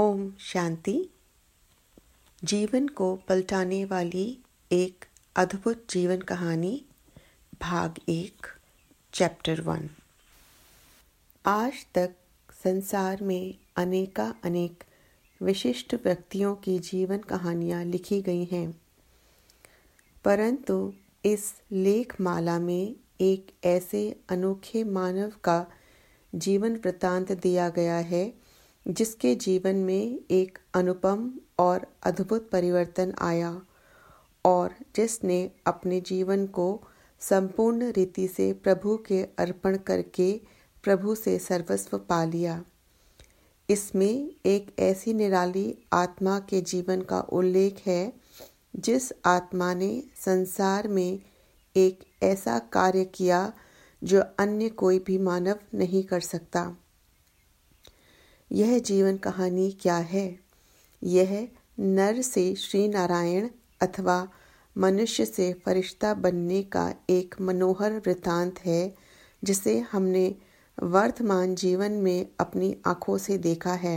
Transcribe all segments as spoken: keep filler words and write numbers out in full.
ओम शांति। जीवन को पलटाने वाली एक अद्भुत जीवन कहानी, भाग एक, चैप्टर वन। आज तक संसार में अनेका अनेक विशिष्ट व्यक्तियों की जीवन कहानियाँ लिखी गई हैं, परंतु इस लेखमाला में एक ऐसे अनोखे मानव का जीवन वृत्तांत दिया गया है जिसके जीवन में एक अनुपम और अद्भुत परिवर्तन आया और जिसने अपने जीवन को संपूर्ण रीति से प्रभु के अर्पण करके प्रभु से सर्वस्व पा लिया। इसमें एक ऐसी निराली आत्मा के जीवन का उल्लेख है जिस आत्मा ने संसार में एक ऐसा कार्य किया जो अन्य कोई भी मानव नहीं कर सकता। यह जीवन कहानी क्या है? यह नर से श्री नारायण अथवा मनुष्य से फरिश्ता बनने का एक मनोहर वृत्तांत है जिसे हमने वर्तमान जीवन में अपनी आँखों से देखा है।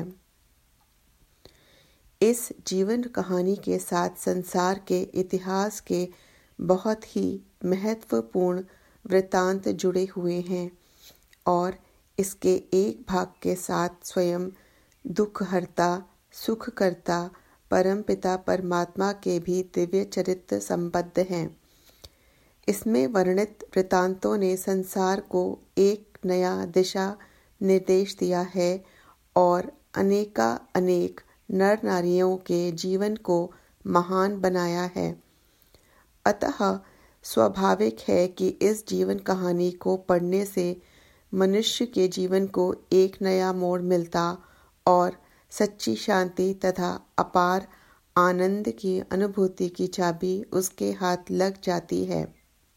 इस जीवन कहानी के साथ संसार के इतिहास के बहुत ही महत्वपूर्ण वृत्तांत जुड़े हुए हैं और इसके एक भाग के साथ स्वयं दुखहर्ता सुखकर्ता परमपिता परमात्मा के भी दिव्य चरित्र संबद्ध हैं। इसमें वर्णित वृत्तांतों ने संसार को एक नया दिशा निर्देश दिया है और अनेका अनेक नर नारियों के जीवन को महान बनाया है। अतः स्वाभाविक है कि इस जीवन कहानी को पढ़ने से मनुष्य के जीवन को एक नया मोड़ मिलता और सच्ची शांति तथा अपार आनंद की अनुभूति की चाबी उसके हाथ लग जाती है।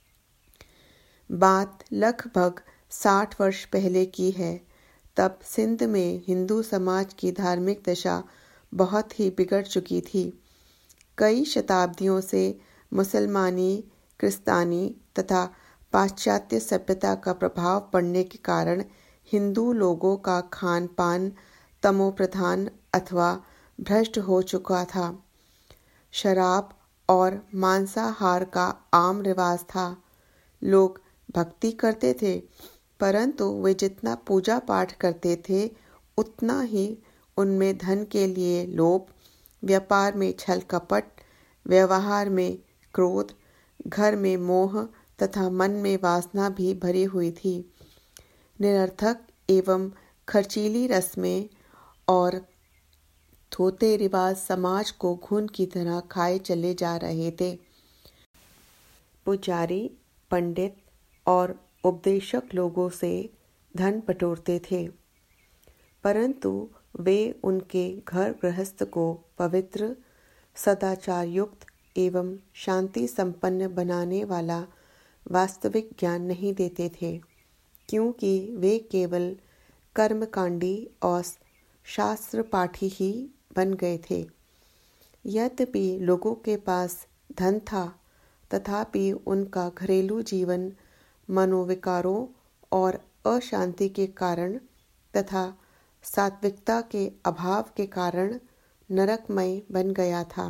बात लगभग साठ वर्ष पहले की है। तब सिंध में हिंदू समाज की धार्मिक दशा बहुत ही बिगड़ चुकी थी। कई शताब्दियों से मुसलमानी, क्रिस्तानी तथा पाश्चात्य सभ्यता का प्रभाव पड़ने के कारण हिंदू लोगों का खान पान तमोप्रधान अथवा भ्रष्ट हो चुका था। शराब और मांसाहार का आम रिवाज था। लोग भक्ति करते थे, परंतु वे जितना पूजा पाठ करते थे उतना ही उनमें धन के लिए लोभ, व्यापार में छल कपट, व्यवहार में क्रोध, घर में मोह तथा मन में वासना भी भरी हुई थी। निरर्थक एवं खर्चीली रस्में और थोते रिवाज समाज को घुन की तरह खाए चले जा रहे थे। पुजारी, पंडित और उपदेशक लोगों से धन बटोरते थे, परंतु वे उनके घर गृहस्थ को पवित्र, सदाचार युक्त एवं शांति संपन्न बनाने वाला वास्तविक ज्ञान नहीं देते थे, क्योंकि वे केवल कर्मकांडी और शास्त्र पाठी ही बन गए थे। यद्यपि लोगों के पास धन था, तथापि उनका घरेलू जीवन मनोविकारों और अशांति के कारण तथा सात्विकता के अभाव के कारण नरकमय बन गया था।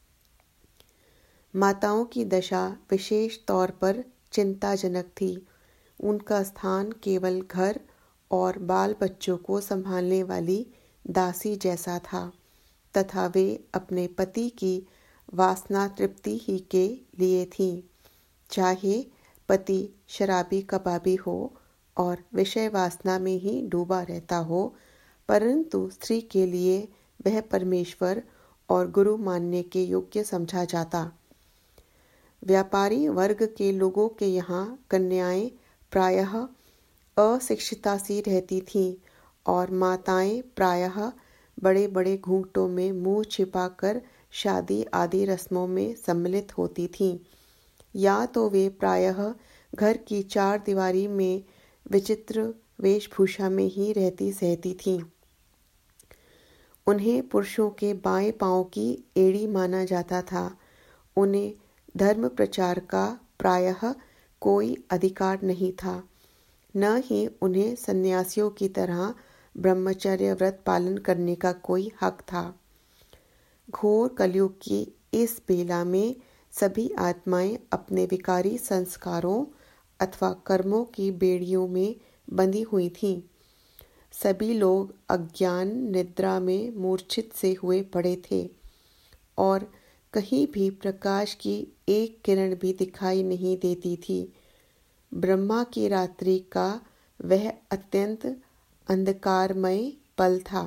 माताओं की दशा विशेष तौर पर चिंताजनक थी। उनका स्थान केवल घर और बाल बच्चों को संभालने वाली दासी जैसा था तथा वे अपने पति की वासना तृप्ति ही के लिए थीं। चाहे पति शराबी कबाबी हो और विषय वासना में ही डूबा रहता हो, परंतु स्त्री के लिए वह परमेश्वर और गुरु मानने के योग्य समझा जाता। व्यापारी वर्ग के लोगों के यहाँ कन्याएं प्रायः अशिक्षिता सी रहती थीं और माताएं प्रायः बड़े बड़े घूंघटों में मुंह छिपाकर शादी आदि रस्मों में सम्मिलित होती थीं, या तो वे प्रायः घर की चार दीवारी में विचित्र वेशभूषा में ही रहती सहती थीं। उन्हें पुरुषों के बाएं पांव की एड़ी माना जाता था। उन्हें धर्म प्रचार का प्रायः कोई अधिकार नहीं था, न ही उन्हें सन्यासियों की तरह ब्रह्मचर्य व्रत पालन करने का कोई हक था। घोर कलयुग की इस बेला में सभी आत्माएं अपने विकारी संस्कारों अथवा कर्मों की बेड़ियों में बंधी हुई थीं। सभी लोग अज्ञान निद्रा में मूर्छित से हुए पड़े थे और कहीं भी प्रकाश की एक किरण भी दिखाई नहीं देती थी। ब्रह्मा की रात्रि का वह अत्यंत अंधकारमय पल था।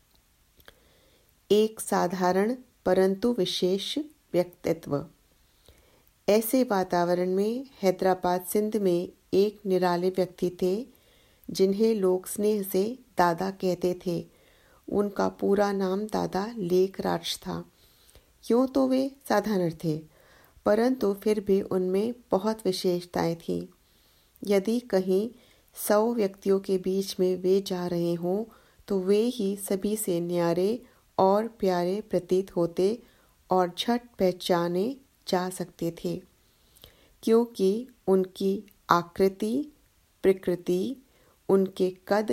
एक साधारण परंतु विशेष व्यक्तित्व। ऐसे वातावरण में हैदराबाद सिंध में एक निराले व्यक्ति थे जिन्हें लोग स्नेह से दादा कहते थे। उनका पूरा नाम दादा लेखराज था। यूँ तो वे साधारण थे, परंतु फिर भी उनमें बहुत विशेषताएं थीं। यदि कहीं सौ व्यक्तियों के बीच में वे जा रहे हों तो वे ही सभी से न्यारे और प्यारे प्रतीत होते और झट पहचाने जा सकते थे, क्योंकि उनकी आकृति, प्रकृति, उनके कद,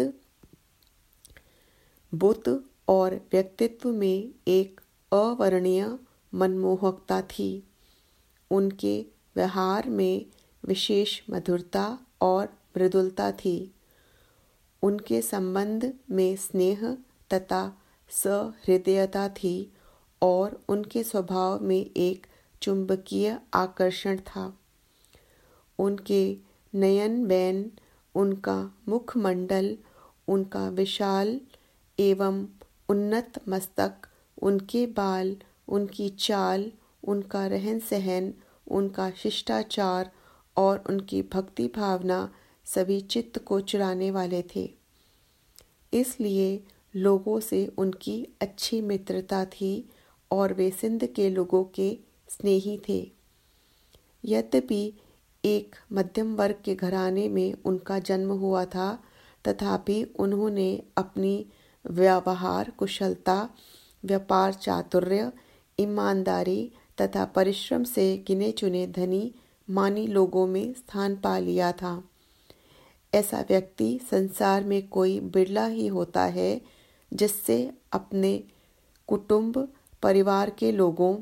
बुत और व्यक्तित्व में एक अवर्णनीय मनमोहकता थी। उनके व्यवहार में विशेष मधुरता और मृदुलता थी। उनके संबंध में स्नेह तथा सहृदयता थी और उनके स्वभाव में एक चुंबकीय आकर्षण था। उनके नयन बैन, उनका मुखमंडल, उनका विशाल एवं उन्नत मस्तक, उनके बाल, उनकी चाल, उनका रहन सहन, उनका शिष्टाचार और उनकी भक्ति भावना सभी चित्त को चुराने वाले थे। इसलिए लोगों से उनकी अच्छी मित्रता थी और वे सिंध के लोगों के स्नेही थे। यद्यपि एक मध्यम वर्ग के घराने में उनका जन्म हुआ था, तथापि उन्होंने अपनी व्यवहार कुशलता, व्यापार चातुर्य, ईमानदारी तथा परिश्रम से गिने चुने धनी मानी लोगों में स्थान पा लिया था। ऐसा व्यक्ति संसार में कोई बिरला ही होता है जिससे अपने कुटुंब परिवार के लोगों,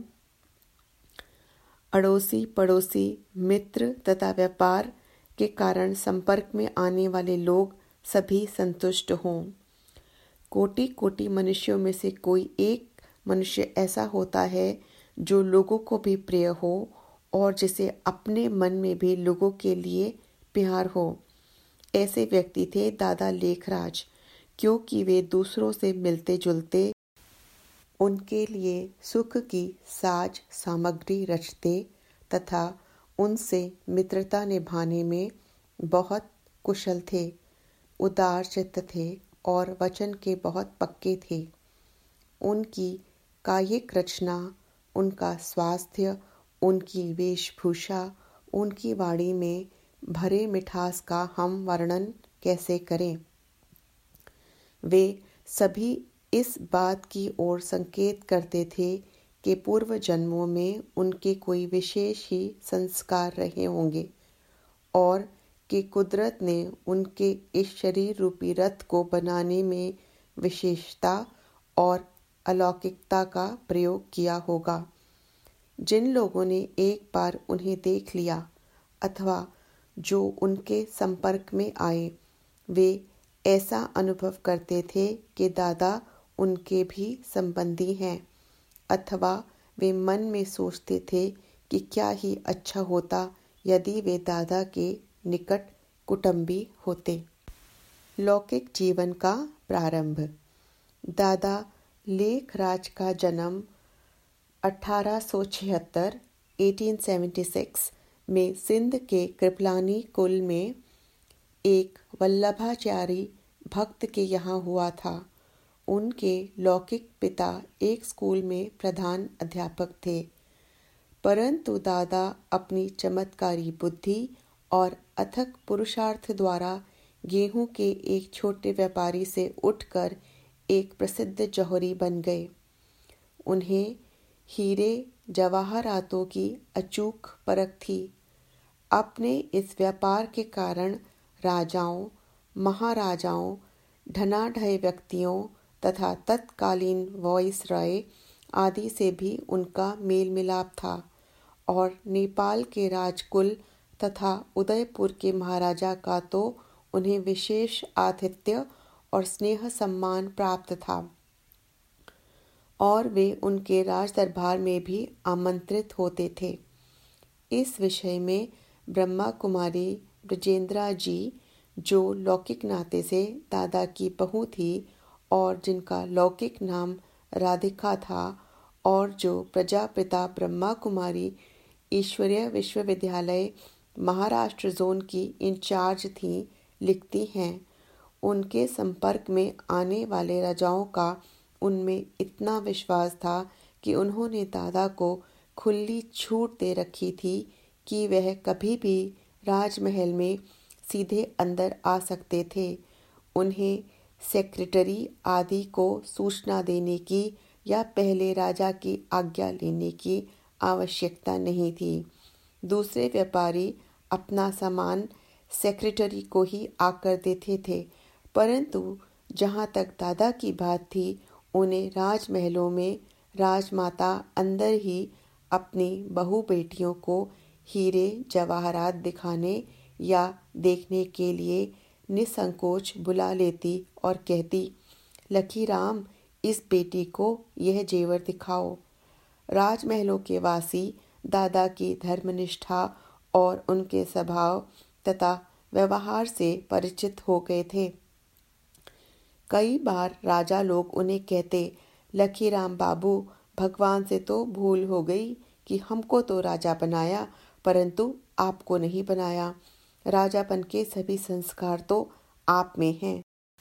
अड़ोसी पड़ोसी, मित्र तथा व्यापार के कारण संपर्क में आने वाले लोग सभी संतुष्ट हों। कोटि कोटि मनुष्यों में से कोई एक मनुष्य ऐसा होता है जो लोगों को भी प्रिय हो और जिसे अपने मन में भी लोगों के लिए प्यार हो। ऐसे व्यक्ति थे दादा लेखराज, क्योंकि वे दूसरों से मिलते जुलते, उनके लिए सुख की साज सामग्री रचते तथा उनसे मित्रता निभाने में बहुत कुशल थे, उदार चित्त थे और वचन के बहुत पक्के थे। उनकी कायिक रचना, उनका स्वास्थ्य, उनकी वेशभूषा, उनकी वाणी में भरे मिठास का हम वर्णन कैसे करें। वे सभी इस बात की ओर संकेत करते थे कि पूर्व जन्मों में उनके कोई विशेष ही संस्कार रहे होंगे और कि कुदरत ने उनके इस शरीर रूपी रथ को बनाने में विशेषता और अलौकिकता का प्रयोग किया होगा। जिन लोगों ने एक बार उन्हें देख लिया अथवा जो उनके संपर्क में आए, वे ऐसा अनुभव करते थे कि दादा उनके भी संबंधी हैं, अथवा वे मन में सोचते थे कि क्या ही अच्छा होता यदि वे दादा के निकट कुटुंबी होते। लौकिक जीवन का प्रारंभ। दादा लेखराज का जन्म अठारह सौ छिहत्तर अठारह सौ छिहत्तर में सिंध के कृपलानी कुल में एक वल्लभाचारी भक्त के यहाँ हुआ था। उनके लौकिक पिता एक स्कूल में प्रधान अध्यापक थे, परंतु दादा अपनी चमत्कारी बुद्धि और अथक पुरुषार्थ द्वारा गेहूं के एक छोटे व्यापारी से उठकर एक प्रसिद्ध जौहरी बन गए। उन्हें हीरे जवाहरातों की अचूक परख थी। अपने इस व्यापार के कारण राजाओं, महाराजाओं, धनाढ्य व्यक्तियों तथा तत्कालीन वाइसरॉय आदि से भी उनका मेल मिलाप था और नेपाल के राजकुल तथा उदयपुर के महाराजा का तो उन्हें विशेष आतिथ्य और स्नेह सम्मान प्राप्त था और वे उनके राज दरबार में भी आमंत्रित होते थे। इस विषय में ब्रह्मा कुमारी ब्रजेंद्रा जी, जो लौकिक नाते से दादा की बहू थी और जिनका लौकिक नाम राधिका था और जो प्रजापिता ब्रह्मा कुमारी ईश्वरीय विश्वविद्यालय महाराष्ट्र जोन की इंचार्ज थीं, लिखती हैं, उनके संपर्क में आने वाले राजाओं का उनमें इतना विश्वास था कि उन्होंने दादा को खुली छूट दे रखी थी कि वह कभी भी राजमहल में सीधे अंदर आ सकते थे। उन्हें सेक्रेटरी आदि को सूचना देने की या पहले राजा की आज्ञा लेने की आवश्यकता नहीं थी। दूसरे व्यापारी अपना सामान सेक्रेटरी को ही आकर देते थे, परंतु जहाँ तक दादा की बात थी, उन्हें राजमहलों में राजमाता अंदर ही अपनी बहू बेटियों को हीरे जवाहरात दिखाने या देखने के लिए निसंकोच बुला लेती और कहती, लखीराम, इस बेटी को यह जेवर दिखाओ। राजमहलों के वासी दादा की धर्मनिष्ठा और उनके स्वभाव तथा व्यवहार से परिचित हो गए थे। कई बार राजा लोग उन्हें कहते, लखीराम बाबू, भगवान से तो भूल हो गई कि हमको तो राजा बनाया परंतु आपको नहीं बनाया। राजापन के सभी संस्कार तो आप में हैं।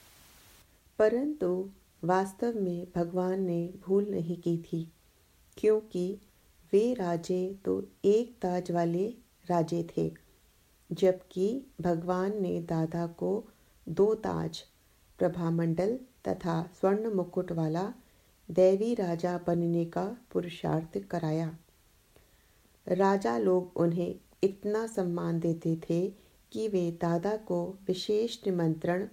परंतु वास्तव में भगवान ने भूल नहीं की थी, क्योंकि वे राजे तो एक ताज वाले राजे थे, जबकि भगवान ने दादा को दो ताज, प्रभामंडल तथा स्वर्ण मुकुट वाला दैवी राजा बनने का पुरुषार्थ कराया। राजा लोग उन्हें इतना सम्मान देते थे कि वे दादा को विशेष निमंत्रण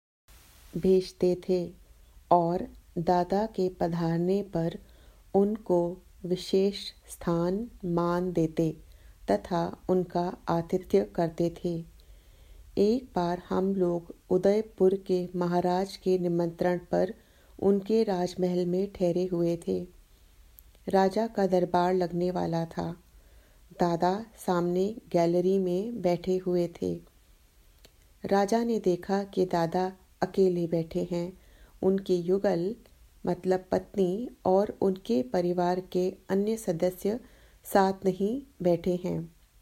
भेजते थे और दादा के पधारने पर उनको विशेष स्थान मान देते तथा उनका आतिथ्य करते थे। एक बार हम लोग उदयपुर के महाराज के निमंत्रण पर उनके राजमहल में ठहरे हुए थे। राजा का दरबार लगने वाला था। दादा सामने गैलरी में बैठे हुए थे। राजा ने देखा कि दादा अकेले बैठे हैं। उनकी युगल मतलब पत्नी और उनके परिवार के अन्य सदस्य साथ नहीं बैठे हैं।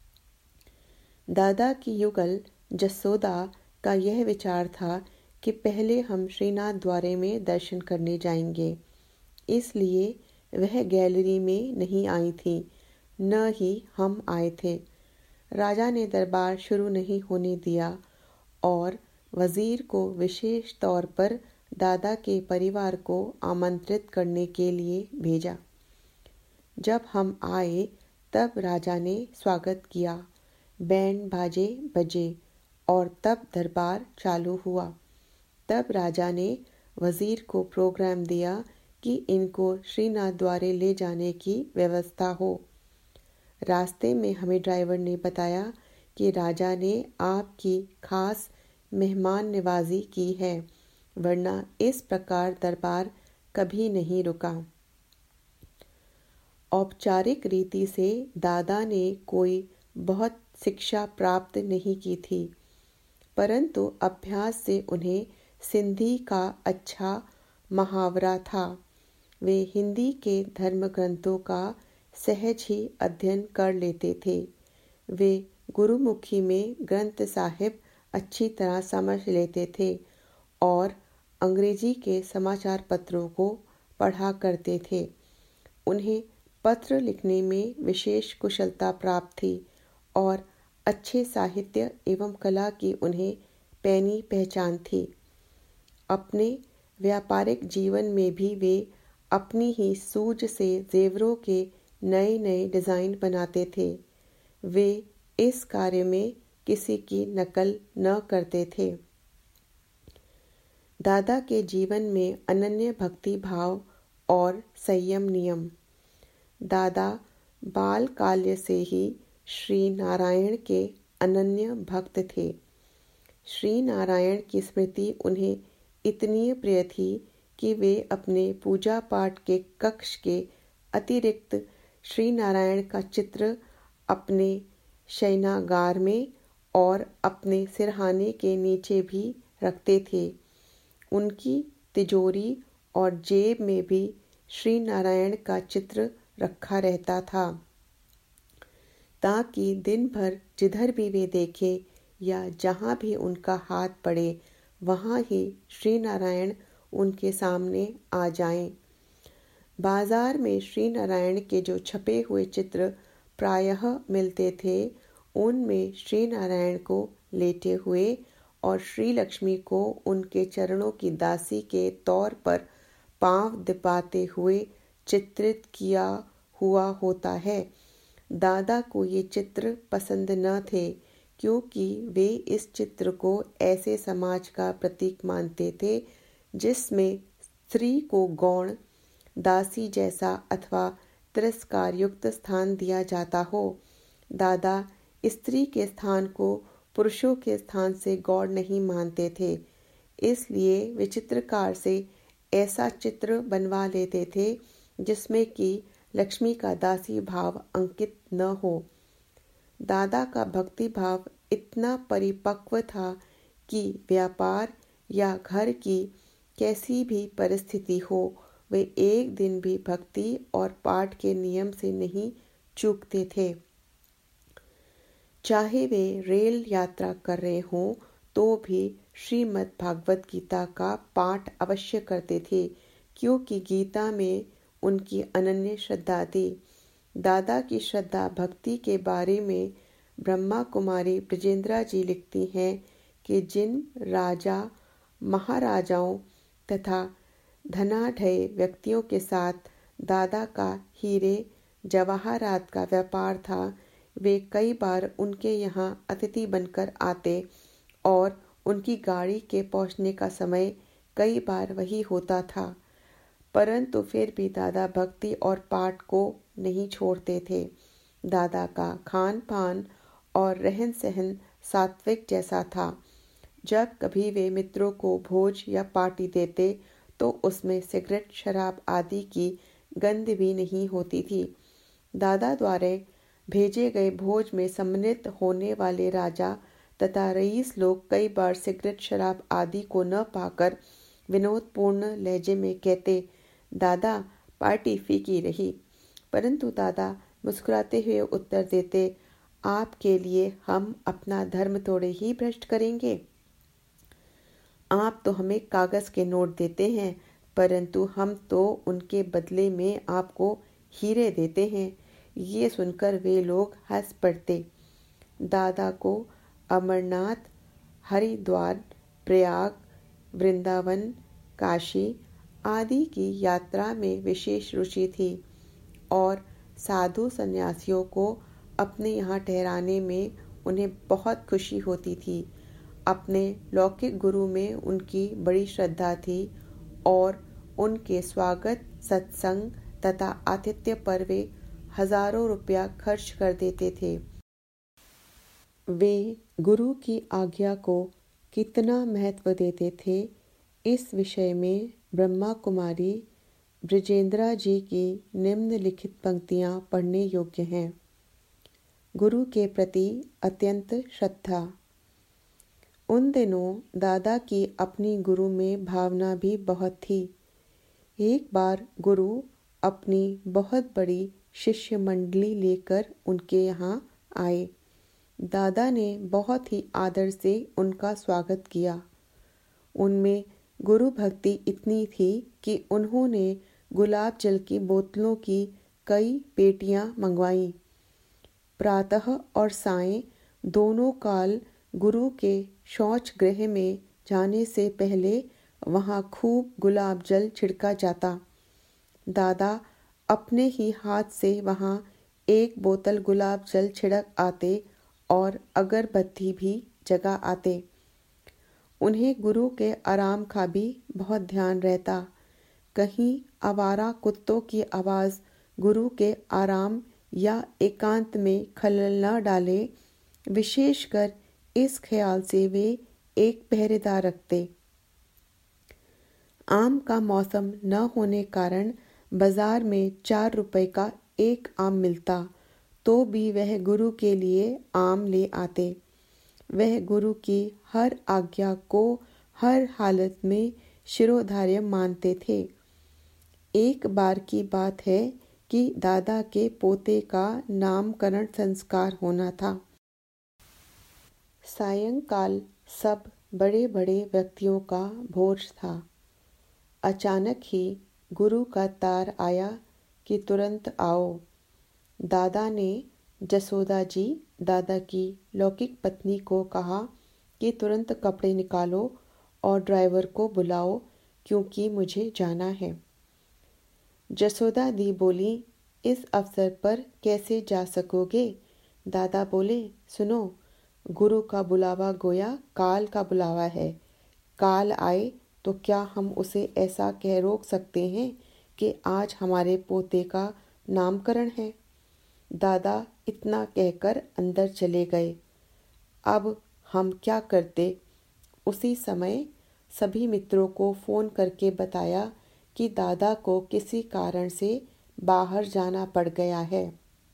दादा की युगल जसोदा का यह विचार था कि पहले हम श्रीनाथ द्वारे में दर्शन करने जाएंगे, इसलिए वह गैलरी में नहीं आई थी, न ही हम आए थे। राजा ने दरबार शुरू नहीं होने दिया और वजीर को विशेष तौर पर दादा के परिवार को आमंत्रित करने के लिए भेजा। जब हम आए तब राजा ने स्वागत किया, बैंड बाजे बजे और तब दरबार चालू हुआ। तब राजा ने वजीर को प्रोग्राम दिया कि इनको श्रीनाथ द्वारे ले जाने की व्यवस्था हो। रास्ते में हमें ड्राइवर ने बताया कि राजा ने आपकी खास मेहमान नवाजी की है, वरना इस प्रकार दरबार कभी नहीं रुका। औपचारिक रीति से दादा ने कोई बहुत शिक्षा प्राप्त नहीं की थी, परंतु अभ्यास से उन्हें सिंधी का अच्छा मुहावरा था। वे हिंदी के धर्म ग्रंथों का सहज ही अध्ययन कर लेते थे। वे गुरुमुखी में ग्रंथ साहिब अच्छी तरह समझ लेते थे और अंग्रेजी के समाचार पत्रों को पढ़ा करते थे। उन्हें पत्र लिखने में विशेष कुशलता प्राप्त थी और अच्छे साहित्य एवं कला की उन्हें पैनी पहचान थी। अपने व्यापारिक जीवन में भी वे अपनी ही सूझ से जेवरों के नए नए डिज़ाइन बनाते थे। वे इस कार्य में किसी की नकल न करते थे। दादा के जीवन में अनन्य भक्ति भाव और संयम नियम। दादा बाल काल्य से ही श्री नारायण के अनन्य भक्त थे। श्री नारायण की स्मृति उन्हें इतनी प्रिय थी कि वे अपने पूजा पाठ के कक्ष के अतिरिक्त श्री नारायण का चित्र अपने शयनागार में और अपने सिरहाने के नीचे भी रखते थे। उनकी तिजोरी और जेब में भी श्री नारायण का चित्र रखा रहता था, ताकि दिन भर जिधर भी वे देखें या जहाँ भी उनका हाथ पड़े वहाँ ही श्री नारायण उनके सामने आ जाएं। बाजार में श्री नारायण के जो छपे हुए चित्र प्रायः मिलते थे, उनमें श्री नारायण को लेटे हुए और श्री लक्ष्मी को उनके चरणों की दासी के तौर पर पांव दबाते हुए चित्रित किया हुआ होता है। दादा को ये चित्र पसंद न थे, क्योंकि वे इस चित्र को ऐसे समाज का प्रतीक मानते थे जिसमें स्त्री को गौण, दासी जैसा अथवा तिरस्कार युक्त स्थान दिया जाता हो। दादा स्त्री के स्थान को पुरुषों के स्थान से गौण नहीं मानते थे, इसलिए वे चित्रकार से ऐसा चित्र बनवा लेते थे जिसमें कि लक्ष्मी का दासी भाव अंकित न हो। दादा का भक्ति भाव इतना परिपक्व था कि व्यापार या घर की कैसी भी परिस्थिति हो, वे एक दिन भी भक्ति और पाठ के नियम से नहीं चूकते थे। चाहे वे रेल यात्रा कर रहे हों तो भी श्रीमद् भागवत गीता का पाठ अवश्य करते थे, क्योंकि गीता में उनकी अनन्य श्रद्धा थी। दादा की श्रद्धा भक्ति के बारे में ब्रह्मा कुमारी ब्रजेंद्रा जी लिखती हैं कि जिन राजा महाराजाओं तथा धनाढ्य व्यक्तियों के साथ दादा का हीरे जवाहरात का व्यापार था, वे कई बार उनके यहाँ अतिथि बनकर आते और उनकी गाड़ी के पहुँचने का समय कई बार वही होता था, परंतु फिर भी दादा भक्ति और पाठ को नहीं छोड़ते थे। दादा का खान पान और रहन सहन सात्विक जैसा था। जब कभी वे मित्रों को भोज या पार्टी देते तो उसमें सिगरेट, शराब आदि की गंध भी नहीं होती थी। दादा द्वारा भेजे गए भोज में सम्मिलित होने वाले राजा तथा रईस लोग कई बार सिगरेट, शराब आदि को न पाकर विनोदपूर्ण लहजे में कहते, दादा पार्टी फीकी रही। परंतु दादा मुस्कुराते हुए उत्तर देते, आपके लिए हम अपना धर्म थोड़े ही भ्रष्ट करेंगे। आप तो हमें कागज के नोट देते हैं, परंतु हम तो उनके बदले में आपको हीरे देते हैं। ये सुनकर वे लोग हंस पड़ते। दादा को अमरनाथ, हरिद्वार, प्रयाग, वृंदावन, काशी आदि की यात्रा में विशेष रुचि थी और साधु सन्यासियों को अपने यहाँ ठहराने में उन्हें बहुत खुशी होती थी। अपने लौकिक गुरु में उनकी बड़ी श्रद्धा थी और उनके स्वागत, सत्संग तथा आतिथ्य पर वे हजारों रुपया खर्च कर देते थे। वे गुरु की आज्ञा को कितना महत्व देते थे, इस विषय में ब्रह्मा कुमारी ब्रजेंद्रा जी की निम्नलिखित पंक्तियाँ पढ़ने योग्य हैं। गुरु के प्रति अत्यंत श्रद्धा। उन दिनों दादा की अपनी गुरु में भावना भी बहुत थी। एक बार गुरु अपनी बहुत बड़ी शिष्य मंडली लेकर उनके यहाँ आए। दादा ने बहुत ही आदर से उनका स्वागत किया। उनमें गुरु भक्ति इतनी थी कि उन्होंने गुलाब जल की बोतलों की कई पेटियां मंगवाईं। प्रातः और सायं दोनों काल गुरु के शौच गृह में जाने से पहले वहां खूब गुलाब जल छिड़का जाता। दादा अपने ही हाथ से वहां एक बोतल गुलाब जल छिड़क आते और अगरबत्ती भी जगा आते। उन्हें गुरु के आराम का भी बहुत ध्यान रहता। कहीं आवारा कुत्तों की आवाज़ गुरु के आराम या एकांत में खलल न डाले, विशेषकर इस ख्याल से वे एक पहरेदार रखते। आम का मौसम न होने कारण बाजार में चार रुपए का एक आम मिलता, तो भी वह गुरु के लिए आम ले आते। वह गुरु की हर आज्ञा को हर हालत में शिरोधार्य मानते थे। एक बार की बात है कि दादा के पोते का नामकरण संस्कार होना था। सायंकाल सब बड़े बड़े व्यक्तियों का भोज था। अचानक ही गुरु का तार आया कि तुरंत आओ। दादा ने जसोदा जी, दादा की लौकिक पत्नी को कहा कि तुरंत कपड़े निकालो और ड्राइवर को बुलाओ, क्योंकि मुझे जाना है। जसोदा दी बोली, इस अवसर पर कैसे जा सकोगे? दादा बोले, सुनो, गुरु का बुलावा गोया काल का बुलावा है। काल आए तो क्या हम उसे ऐसा कह रोक सकते हैं कि आज हमारे पोते का नामकरण है? दादा इतना कहकर अंदर चले गए। अब हम क्या करते? उसी समय सभी मित्रों को फ़ोन करके बताया कि दादा को किसी कारण से बाहर जाना पड़ गया है।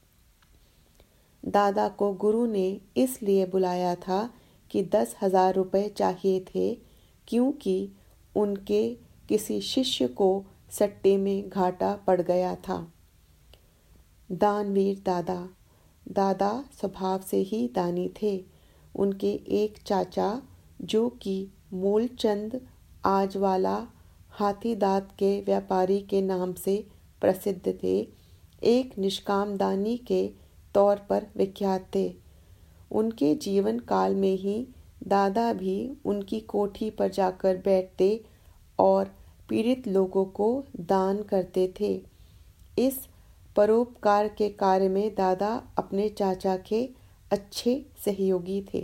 दादा को गुरु ने इसलिए बुलाया था कि दस हजार रुपये चाहिए थे, क्योंकि उनके किसी शिष्य को सट्टे में घाटा पड़ गया था। दानवीर दादा दादा स्वभाव से ही दानी थे। उनके एक चाचा, जो कि मूलचंद आजवाला हाथी दांत के व्यापारी के नाम से प्रसिद्ध थे, एक निष्काम दानी के तौर पर विख्यात थे। उनके जीवन काल में ही दादा भी उनकी कोठी पर जाकर बैठते और पीड़ित लोगों को दान करते थे। इस परोपकार के कार्य में दादा अपने चाचा के अच्छे सहयोगी थे।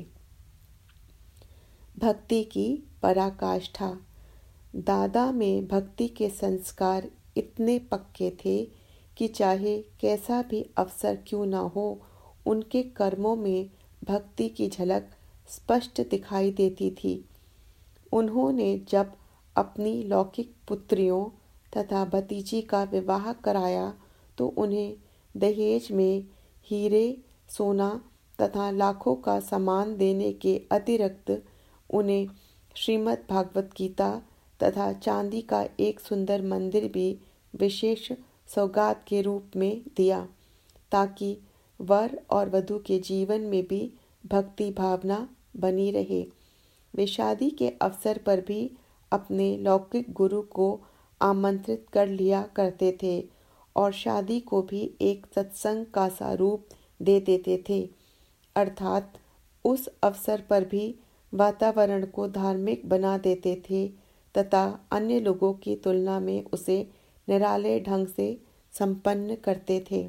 भक्ति की पराकाष्ठा। दादा में भक्ति के संस्कार इतने पक्के थे कि चाहे कैसा भी अवसर क्यों न हो, उनके कर्मों में भक्ति की झलक स्पष्ट दिखाई देती थी। उन्होंने जब अपनी लौकिक पुत्रियों तथा भतीजी का विवाह कराया तो उन्हें दहेज में हीरे, सोना तथा लाखों का सामान देने के अतिरिक्त उन्हें श्रीमद् भागवत गीता तथा चांदी का एक सुंदर मंदिर भी विशेष सौगात के रूप में दिया, ताकि वर और वधू के जीवन में भी भक्ति भावना बनी रहे। वे शादी के अवसर पर भी अपने लौकिक गुरु को आमंत्रित कर लिया करते थे और शादी को भी एक सत्संग का सा रूप दे देते थे, अर्थात उस अवसर पर भी वातावरण को धार्मिक बना देते थे तथा अन्य लोगों की तुलना में उसे निराले ढंग से संपन्न करते थे।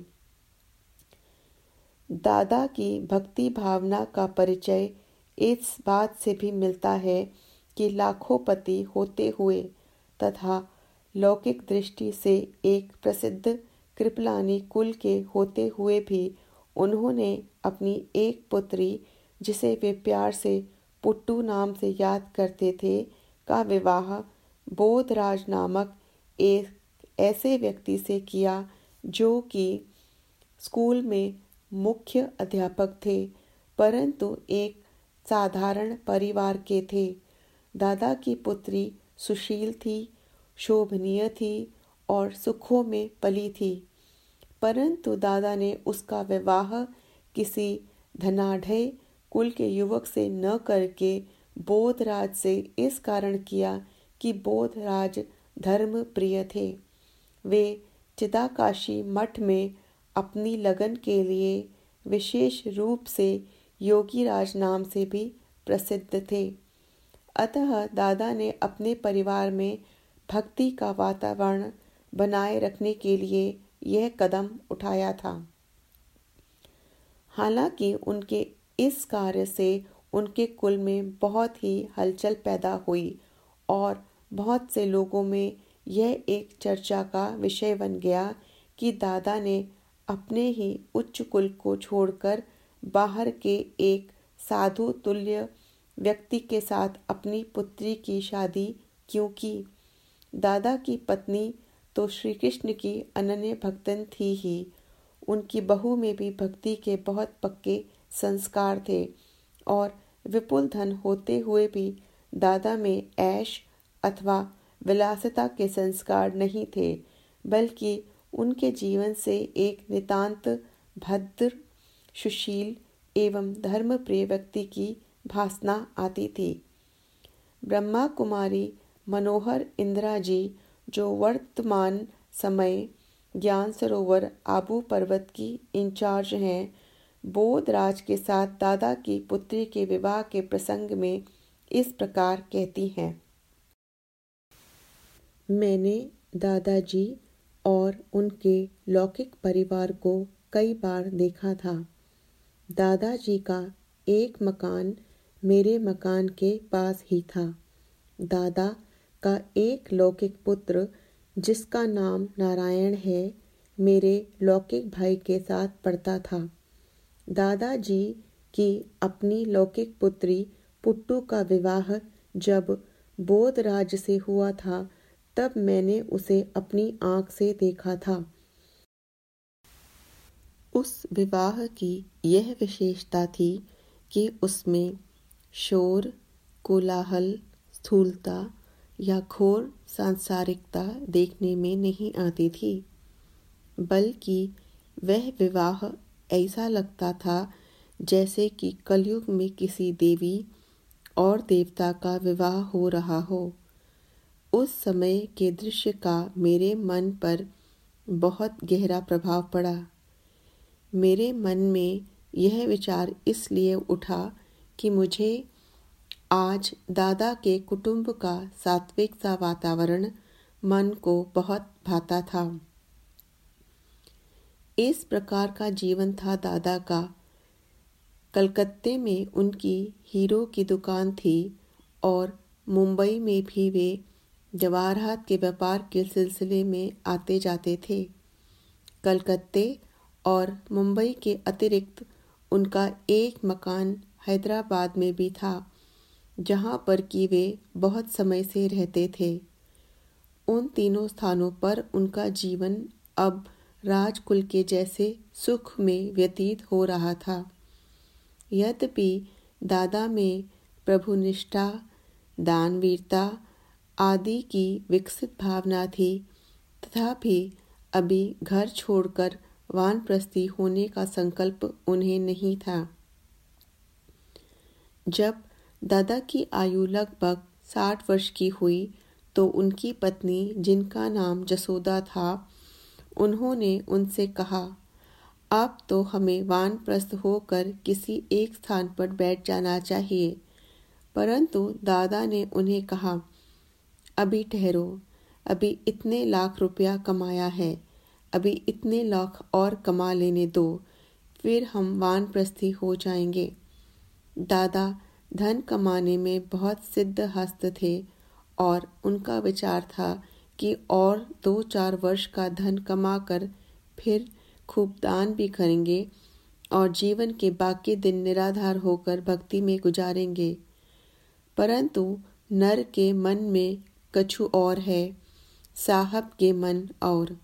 दादा की भक्ति भावना का परिचय इस बात से भी मिलता है कि लाखों पति होते हुए तथा लौकिक दृष्टि से एक प्रसिद्ध कृपलानी कुल के होते हुए भी उन्होंने अपनी एक पुत्री, जिसे वे प्यार से पुट्टू नाम से याद करते थे, का विवाह बोधराज नामक एक ऐसे व्यक्ति से किया जो कि स्कूल में मुख्य अध्यापक थे, परंतु एक साधारण परिवार के थे। दादा की पुत्री सुशील थी, शोभनीय थी और सुखों में पली थी, परंतु दादा ने उसका विवाह किसी धनाढ़ कुल के युवक से न करके बोधराज से इस कारण किया कि बोधराज धर्म प्रिय थे। वे चिदाकाशी मठ में अपनी लगन के लिए विशेष रूप से योगीराज नाम से भी प्रसिद्ध थे। अतः दादा ने अपने परिवार में भक्ति का वातावरण बनाए रखने के लिए यह कदम उठाया था। हालांकि उनके इस कार्य से उनके कुल में बहुत ही हलचल पैदा हुई और बहुत से लोगों में यह एक चर्चा का विषय बन गया कि दादा ने अपने ही उच्च कुल को छोड़कर बाहर के एक साधु तुल्य व्यक्ति के साथ अपनी पुत्री की शादी क्यों की। दादा की पत्नी तो श्री कृष्ण की अनन्य भक्तन थी ही, उनकी बहू में भी भक्ति के बहुत पक्के संस्कार थे और विपुल धन होते हुए भी दादा में ऐश अथवा विलासिता के संस्कार नहीं थे, बल्कि उनके जीवन से एक नितांत भद्र, सुशील एवं धर्मप्रिय व्यक्ति की भासना आती थी। ब्रह्मा कुमारी मनोहर इंदिरा जी, जो वर्तमान समय ज्ञान सरोवर आबू पर्वत की इंचार्ज हैं, बोध राज के साथ दादा की पुत्री के विवाह के प्रसंग में इस प्रकार कहती हैं। मैंने दादाजी और उनके लौकिक परिवार को कई बार देखा था। दादाजी का एक मकान मेरे मकान के पास ही था। दादा का एक लौकिक पुत्र, जिसका नाम नारायण है, मेरे लौकिक भाई के साथ पढ़ता था। दादाजी की अपनी लौकिक पुत्री पुट्टू का विवाह जब बोध राज्य से हुआ था, तब मैंने उसे अपनी आंख से देखा था। उस विवाह की यह विशेषता थी कि उसमें शोर, कोलाहल, स्थूलता या घोर सांसारिकता देखने में नहीं आती थी, बल्कि वह विवाह ऐसा लगता था जैसे कि कलयुग में किसी देवी और देवता का विवाह हो रहा हो। उस समय के दृश्य का मेरे मन पर बहुत गहरा प्रभाव पड़ा। मेरे मन में यह विचार इसलिए उठा कि मुझे आज दादा के कुटुंब का सात्विक सा वातावरण मन को बहुत भाता था। इस प्रकार का जीवन था दादा का। कलकत्ते में उनकी हीरो की दुकान थी और मुंबई में भी वे जवाहरात के व्यापार के सिलसिले में आते जाते थे। कलकत्ते और मुंबई के अतिरिक्त उनका एक मकान हैदराबाद में भी था, जहाँ पर कि वे बहुत समय से रहते थे। उन तीनों स्थानों पर उनका जीवन अब राजकुल के जैसे सुख में व्यतीत हो रहा था। यद्यपि दादा में प्रभुनिष्ठा, दानवीरता आदि की विकसित भावना थी, तथापि अभी घर छोड़कर वानप्रस्थी होने का संकल्प उन्हें नहीं था। जब दादा की आयु लगभग साठ वर्ष की हुई तो उनकी पत्नी, जिनका नाम जसोदा था, उन्होंने उनसे कहा, अब तो हमें वानप्रस्थ होकर किसी एक स्थान पर बैठ जाना चाहिए। परंतु दादा ने उन्हें कहा, अभी ठहरो, अभी इतने लाख रुपया कमाया है, अभी इतने लाख और कमा लेने दो, फिर हम वानप्रस्थी हो जाएंगे। दादा धन कमाने में बहुत सिद्ध हस्त थे और उनका विचार था कि और दो चार वर्ष का धन कमाकर फिर खूब दान भी करेंगे और जीवन के बाकी दिन निराधार होकर भक्ति में गुजारेंगे। परंतु नर के मन में कछु और है, साहब के मन और।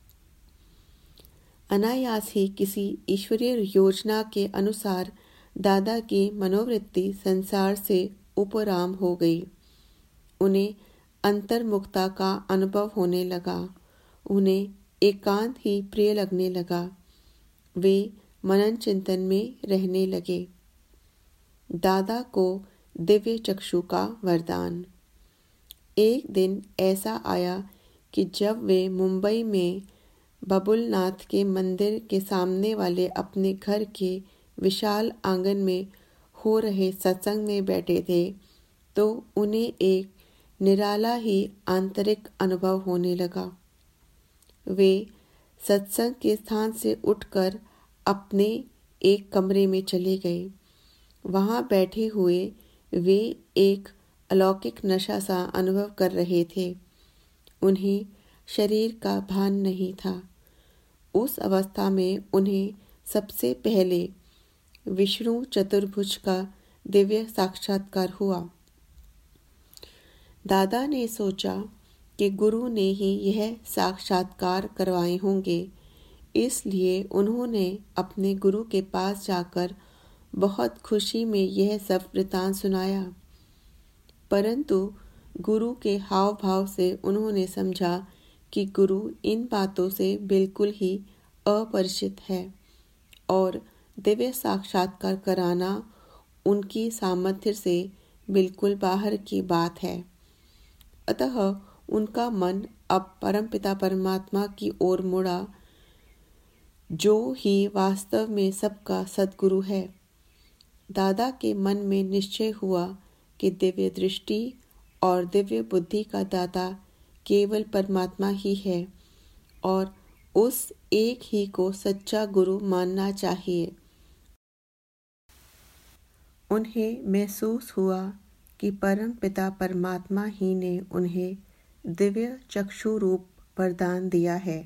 अनायास ही किसी ईश्वरीय योजना के अनुसार दादा की मनोवृत्ति संसार से उपराम हो गई। उन्हें अंतर्मुखता का अनुभव होने लगा। उन्हें एकांत ही प्रिय लगने लगा। वे मनन चिंतन में रहने लगे। दादा को दिव्य चक्षु का वरदान। एक दिन ऐसा आया कि जब वे मुंबई में बबुलनाथ के मंदिर के सामने वाले अपने घर के विशाल आंगन में हो रहे सत्संग में बैठे थे, तो उन्हें एक निराला ही आंतरिक अनुभव होने लगा। वे सत्संग के स्थान से उठकर अपने एक कमरे में चले गए। वहाँ बैठे हुए वे एक अलौकिक नशा सा अनुभव कर रहे थे। उन्हें शरीर का भान नहीं था। उस अवस्था में उन्हें सबसे पहले विष्णु चतुर्भुज का दिव्य साक्षात्कार हुआ। दादा ने सोचा कि गुरु ने ही यह साक्षात्कार करवाए होंगे, इसलिए उन्होंने अपने गुरु के पास जाकर बहुत खुशी में यह सब वृतांत सुनाया। परंतु गुरु के हाव भाव से उन्होंने समझा कि गुरु इन बातों से बिल्कुल ही अपरिचित है और दिव्य साक्षात्कार कराना उनकी सामर्थ्य से बिल्कुल बाहर की बात है। अतः उनका मन अब परमपिता परमात्मा की ओर मुड़ा, जो ही वास्तव में सबका सद्गुरु है। दादा के मन में निश्चय हुआ कि दिव्य दृष्टि और दिव्य बुद्धि का दाता केवल परमात्मा ही है और उस एक ही को सच्चा गुरु मानना चाहिए। उन्हें महसूस हुआ कि परम पिता परमात्मा ही ने उन्हें दिव्य चक्षु रूप वरदान दिया है।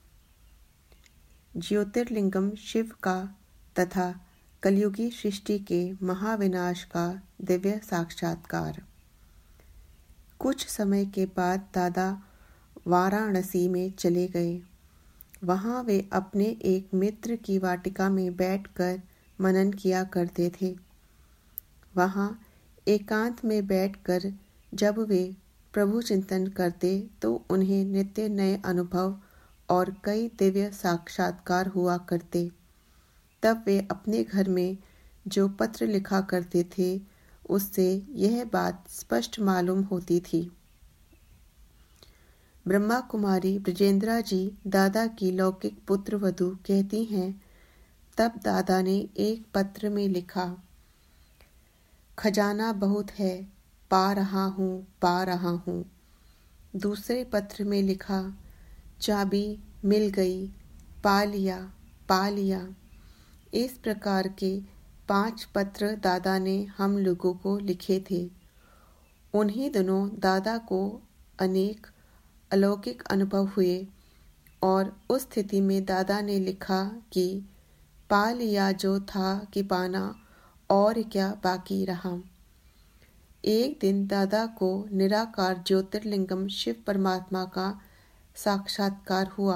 ज्योतिर्लिंगम शिव का तथा कलयुगी सृष्टि के महाविनाश का दिव्य साक्षात्कार। कुछ समय के बाद दादा वाराणसी में चले गए। वहाँ वे अपने एक मित्र की वाटिका में बैठकर मनन किया करते थे। वहाँ एकांत में बैठकर जब वे प्रभु चिंतन करते तो उन्हें नित्य नए अनुभव और कई दिव्य साक्षात्कार हुआ करते। तब वे अपने घर में जो पत्र लिखा करते थे उससे यह बात स्पष्ट मालूम होती थी। ब्रह्मा कुमारी ब्रजेंद्रा जी दादा की लौकिक पुत्र वधू कहती हैं, तब दादा ने एक पत्र में लिखा, खजाना बहुत है, पा रहा हूँ पा रहा हूँ। दूसरे पत्र में लिखा, चाबी मिल गई, पा लिया पा लिया। इस प्रकार के पांच पत्र दादा ने हम लोगों को लिखे थे। उन्हीं दिनों दादा को अनेक अलौकिक अनुभव हुए और उस स्थिति में दादा ने लिखा कि पा लिया जो था कि पाना, और क्या बाकी रहा। एक दिन दादा को निराकार ज्योतिर्लिंगम शिव परमात्मा का साक्षात्कार हुआ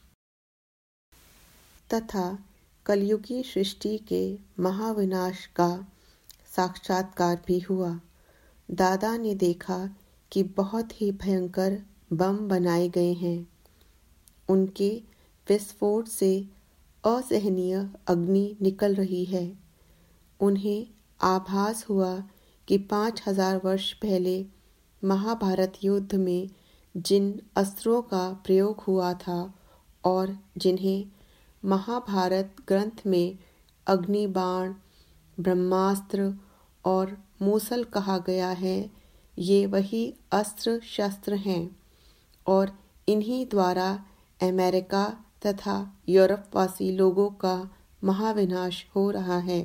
तथा कलयुगी सृष्टि के महाविनाश का साक्षात्कार भी हुआ। दादा ने देखा कि बहुत ही भयंकर बम बनाए गए हैं। उनके विस्फोट से असहनीय अग्नि निकल रही है। उन्हें आभास हुआ कि पाँच हजार वर्ष पहले महाभारत युद्ध में जिन अस्त्रों का प्रयोग हुआ था और जिन्हें महाभारत ग्रंथ में अग्निबाण, ब्रह्मास्त्र और मूसल कहा गया है, ये वही अस्त्र शस्त्र हैं और इन्हीं द्वारा अमेरिका तथा यूरोपवासी लोगों का महाविनाश हो रहा है।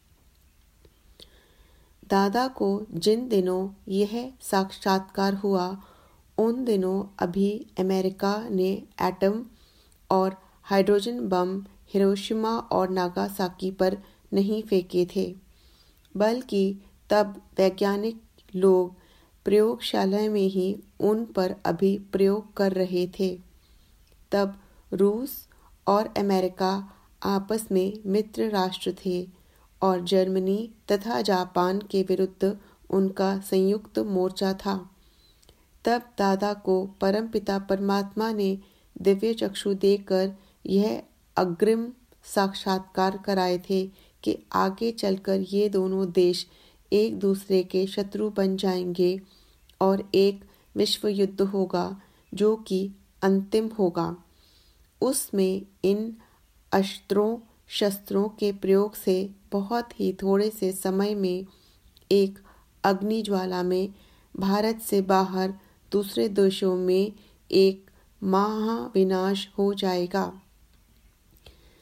दादा को जिन दिनों यह साक्षात्कार हुआ उन दिनों अभी अमेरिका ने एटम और हाइड्रोजन बम हिरोशिमा और नागासाकी पर नहीं फेंके थे, बल्कि तब वैज्ञानिक लोग प्रयोगशाला में ही उन पर अभी प्रयोग कर रहे थे। तब रूस और अमेरिका आपस में मित्र राष्ट्र थे और जर्मनी तथा जापान के विरुद्ध उनका संयुक्त मोर्चा था। तब दादा को परमपिता परमात्मा ने दिव्य चक्षु देकर यह अग्रिम साक्षात्कार कराए थे कि आगे चलकर ये दोनों देश एक दूसरे के शत्रु बन जाएंगे और एक विश्व युद्ध होगा जो कि अंतिम होगा। उसमें इन अस्त्रों शस्त्रों के प्रयोग से बहुत ही थोड़े से समय में एक अग्नि ज्वाला में भारत से बाहर दूसरे देशों में एक महाविनाश हो जाएगा।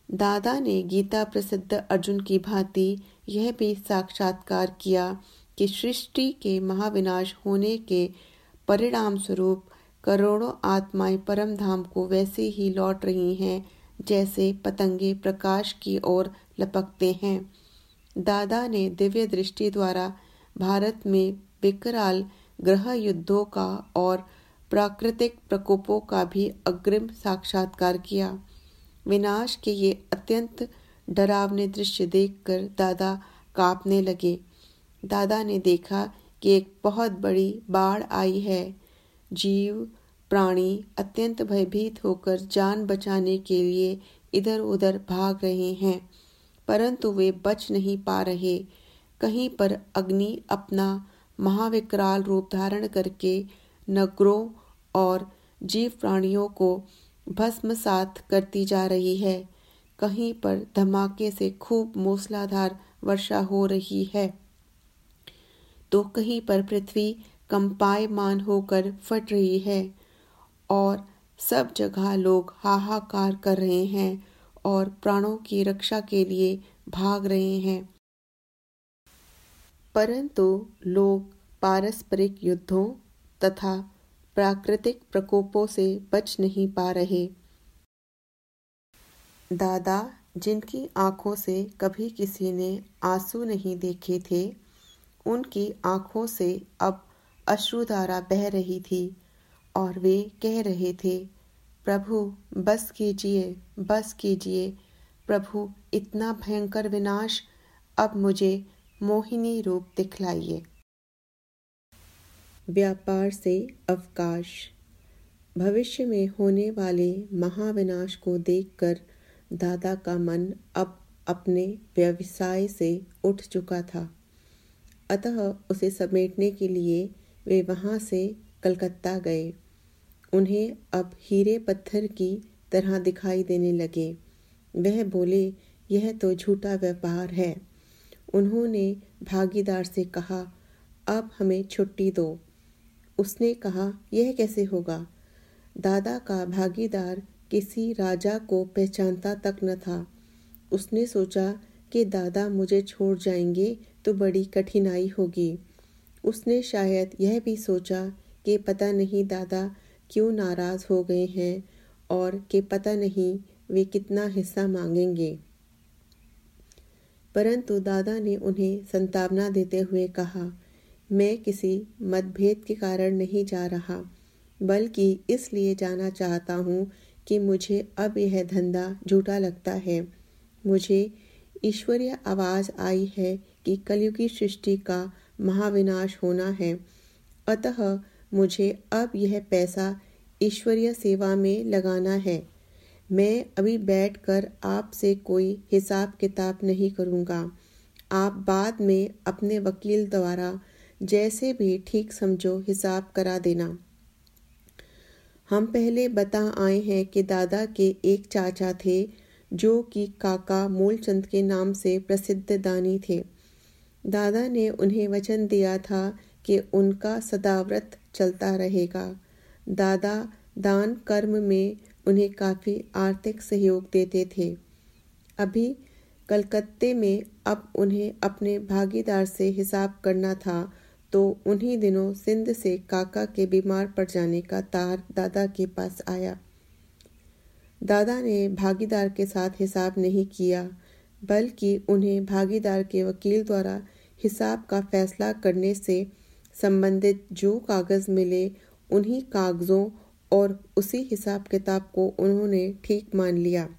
दादा ने गीता प्रसिद्ध अर्जुन की भांति यह भी साक्षात्कार किया कि सृष्टि के महाविनाश होने के परिणाम स्वरूप करोड़ों आत्माएं परम धाम को वैसे ही लौट रही हैं जैसे पतंगे प्रकाश की ओर लपकते हैं। दादा ने दिव्य दृष्टि द्वारा भारत में विकराल ग्रह युद्धों का और प्राकृतिक प्रकोपों का भी अग्रिम साक्षात्कार किया। विनाश के ये अत्यंत डरावने दृश्य देखकर दादा कांपने लगे। दादा ने देखा कि एक बहुत बड़ी बाढ़ आई है। जीव प्राणी अत्यंत भयभीत होकर जान बचाने के लिए इधर उधर भाग रहे हैं, परंतु वे बच नहीं पा रहे। कहीं पर अग्नि अपना महाविकराल रूप धारण करके नगरों और जीव प्राणियों को भस्मसात करती जा रही है। कहीं पर धमाके से खूब मूसलाधार वर्षा हो रही है, तो कहीं पर पृथ्वी कंपायमान होकर फट रही है और सब जगह लोग हाहाकार कर रहे हैं और प्राणों की रक्षा के लिए भाग रहे हैं। परंतु लोग पारस्परिक युद्धों तथा प्राकृतिक प्रकोपों से बच नहीं पा रहे। दादा, जिनकी आंखों से कभी किसी ने आंसू नहीं देखे थे, उनकी आंखों से अब अश्रुधारा बह रही थी और वे कह रहे थे, प्रभु बस कीजिए, बस कीजिए प्रभु, इतना भयंकर विनाश अब मुझे मोहिनी रूप दिखलाइए। व्यापार से अवकाश। भविष्य में होने वाले महाविनाश को देखकर दादा का मन अब अपने व्यवसाय से उठ चुका था, अतः उसे समेटने के लिए वे वहां से कलकत्ता गए। उन्हें अब हीरे पत्थर की तरह दिखाई देने लगे। वह बोले, यह तो झूठा व्यापार है। उन्होंने भागीदार से कहा, अब हमें छुट्टी दो। उसने कहा, यह कैसे होगा? दादा का भागीदार किसी राजा को पहचानता तक न था। उसने सोचा कि दादा मुझे छोड़ जाएंगे तो बड़ी कठिनाई होगी। उसने शायद यह भी सोचा कि पता नहीं दादा क्यों नाराज हो गए हैं और कि पता नहीं वे कितना हिस्सा मांगेंगे। परंतु दादा ने उन्हें संतावना देते हुए कहा, मैं किसी मतभेद के कारण नहीं जा रहा, बल्कि इसलिए जाना चाहता हूँ कि मुझे अब यह धंधा झूठा लगता है। मुझे ईश्वरीय आवाज़ आई है कि कलयुगी सृष्टि का महाविनाश होना है, अतः मुझे अब यह पैसा ईश्वरीय सेवा में लगाना है। मैं अभी बैठकर आपसे कोई हिसाब किताब नहीं करूँगा। आप बाद में अपने वकील द्वारा जैसे भी ठीक समझो हिसाब करा देना। हम पहले बता आए हैं कि दादा के एक चाचा थे जो कि काका मूलचंद के नाम से प्रसिद्ध दानी थे। दादा ने उन्हें वचन दिया था कि उनका सदाव्रत चलता रहेगा। दादा दान कर्म में उन्हें काफ़ी आर्थिक सहयोग देते थे। अभी कलकत्ते में अब उन्हें अपने भागीदार से हिसाब करना था, तो उन्हीं दिनों सिंध से काका के बीमार पड़ जाने का तार दादा के पास आया। दादा ने भागीदार के साथ हिसाब नहीं किया, बल्कि उन्हें भागीदार के वकील द्वारा हिसाब का फैसला करने से संबंधित जो कागज़ मिले, उन्हीं कागज़ों और उसी हिसाब किताब को उन्होंने ठीक मान लिया।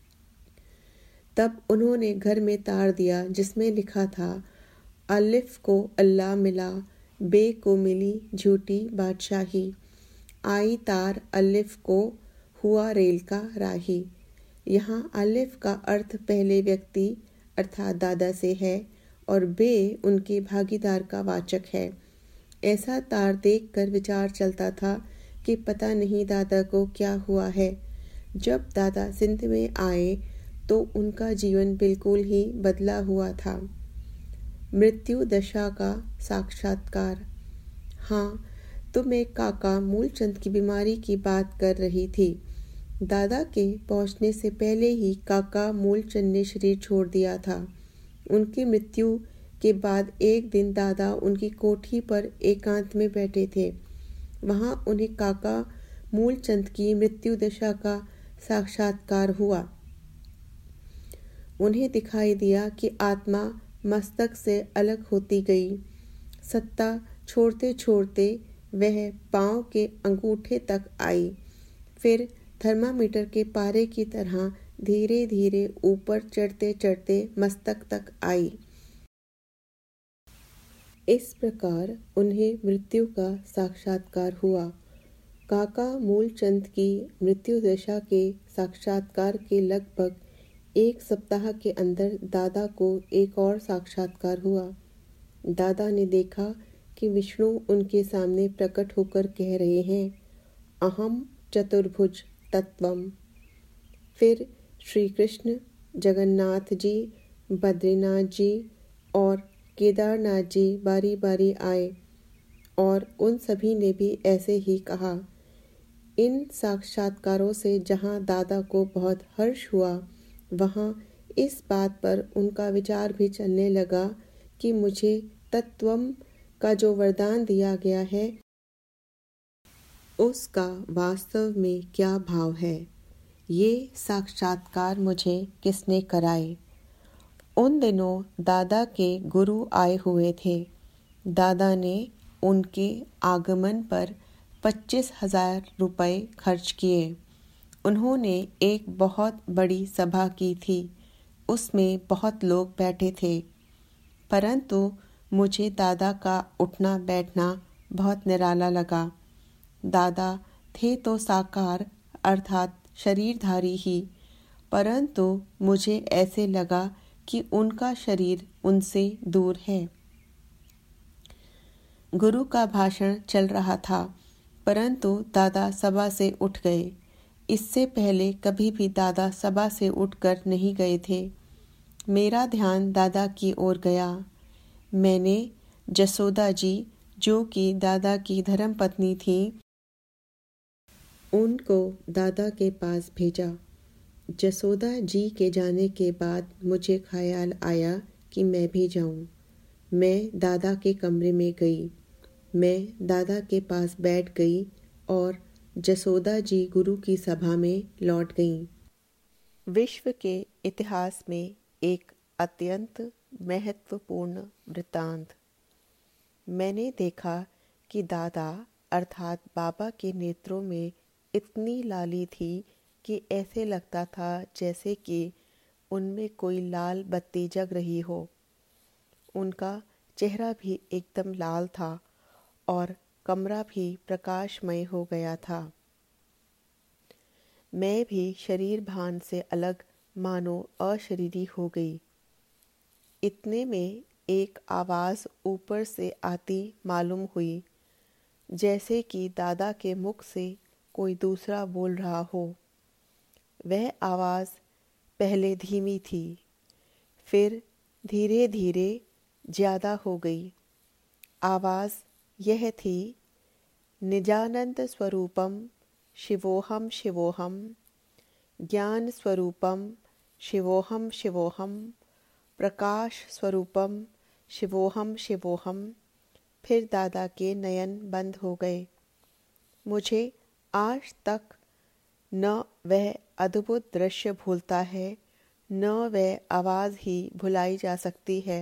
तब उन्होंने घर में तार दिया जिसमें लिखा था, अलिफ को अल्लाह मिला, बे को मिली झूठी बादशाही, आई तार अलिफ को हुआ रेल का राही। यहाँ अलिफ का अर्थ पहले व्यक्ति अर्थात दादा से है और बे उनके भागीदार का वाचक है। ऐसा तार देखकर विचार चलता था कि पता नहीं दादा को क्या हुआ है। जब दादा सिंध में आए तो उनका जीवन बिल्कुल ही बदला हुआ था। मृत्यु दशा का साक्षात्कार। हाँ, तो मैं काका मूलचंद की बीमारी की बात कर रही थी। दादा के पहुंचने से पहले ही काका मूलचंद ने शरीर छोड़ दिया था। उनकी मृत्यु के बाद एक दिन दादा उनकी कोठी पर एकांत में बैठे थे। वहां उन्हें काका मूलचंद की मृत्यु दशा का साक्षात्कार हुआ। उन्हें दिखाई दिया कि आत्मा मस्तक से अलग होती गई। सत्ता छोड़ते छोड़ते वह पांव के अंगूठे तक आई, फिर थर्मामीटर के पारे की तरह धीरे धीरे ऊपर चढ़ते चढ़ते मस्तक तक आई। इस प्रकार उन्हें मृत्यु का साक्षात्कार हुआ। काका मूलचंद की मृत्यु दशा के साक्षात्कार के लगभग एक सप्ताह के अंदर दादा को एक और साक्षात्कार हुआ। दादा ने देखा कि विष्णु उनके सामने प्रकट होकर कह रहे हैं, अहम चतुर्भुज तत्वम। फिर श्री कृष्ण, जगन्नाथ जी, बद्रीनाथ जी और केदारनाथ जी बारी बारी आए और उन सभी ने भी ऐसे ही कहा। इन साक्षात्कारों से जहाँ दादा को बहुत हर्ष हुआ, वहाँ इस बात पर उनका विचार भी चलने लगा कि मुझे तत्वम का जो वरदान दिया गया है उसका वास्तव में क्या भाव है। ये साक्षात्कार मुझे किसने कराए। उन दिनों दादा के गुरु आए हुए थे। दादा ने उनके आगमन पर पच्चीस हजार रुपये खर्च किए। उन्होंने एक बहुत बड़ी सभा की थी। उसमें बहुत लोग बैठे थे, परंतु मुझे दादा का उठना बैठना बहुत निराला लगा। दादा थे तो साकार अर्थात शरीरधारी ही, परंतु मुझे ऐसे लगा कि उनका शरीर उनसे दूर है। गुरु का भाषण चल रहा था, परंतु दादा सभा से उठ गए। इससे पहले कभी भी दादा सभा से उठकर नहीं गए थे। मेरा ध्यान दादा की ओर गया। मैंने जसोदा जी, जो कि दादा की धर्मपत्नी थी, उनको दादा के पास भेजा। जसोदा जी के जाने के बाद मुझे ख्याल आया कि मैं भी जाऊं। मैं दादा के कमरे में गई। मैं दादा के पास बैठ गई और जसोदा जी गुरु की सभा में लौट गईं। विश्व के इतिहास में एक अत्यंत महत्वपूर्ण वृत्तांत। मैंने देखा कि दादा अर्थात बाबा के नेत्रों में इतनी लाली थी कि ऐसे लगता था जैसे कि उनमें कोई लाल बत्ती जग रही हो। उनका चेहरा भी एकदम लाल था और कमरा भी प्रकाशमय हो गया था। मैं भी शरीर भान से अलग मानो अशरीरी हो गई। इतने में एक आवाज़ ऊपर से आती मालूम हुई, जैसे कि दादा के मुख से कोई दूसरा बोल रहा हो। वह आवाज़ पहले धीमी थी, फिर धीरे धीरे ज़्यादा हो गई। आवाज़ यह थी, निजानंद स्वरूपम शिवोहम शिवोहम, ज्ञान स्वरूपम शिवोहम शिवोहम, प्रकाश स्वरूपम शिवोहम शिवोहम। फिर दादा के नयन बंद हो गए। मुझे आज तक न वह अद्भुत दृश्य भूलता है, न वह आवाज़ ही भुलाई जा सकती है।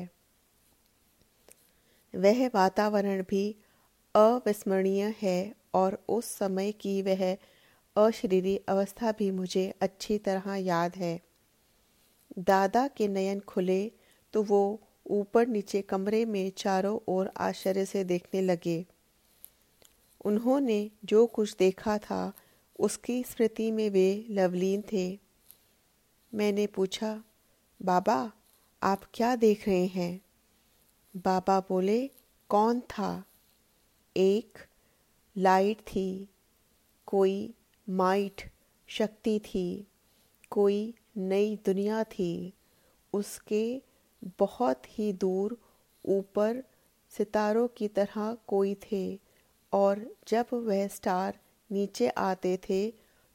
वह वातावरण भी अविस्मरणीय है और उस समय की वह अशरीरी अवस्था भी मुझे अच्छी तरह याद है। दादा के नयन खुले तो वो ऊपर नीचे कमरे में चारों ओर आश्चर्य से देखने लगे। उन्होंने जो कुछ देखा था उसकी स्मृति में वे लवलीन थे। मैंने पूछा, बाबा आप क्या देख रहे हैं? बाबा बोले, कौन था? एक लाइट थी, कोई माइट शक्ति थी, कोई नई दुनिया थी। उसके बहुत ही दूर ऊपर सितारों की तरह कोई थे और जब वह स्टार नीचे आते थे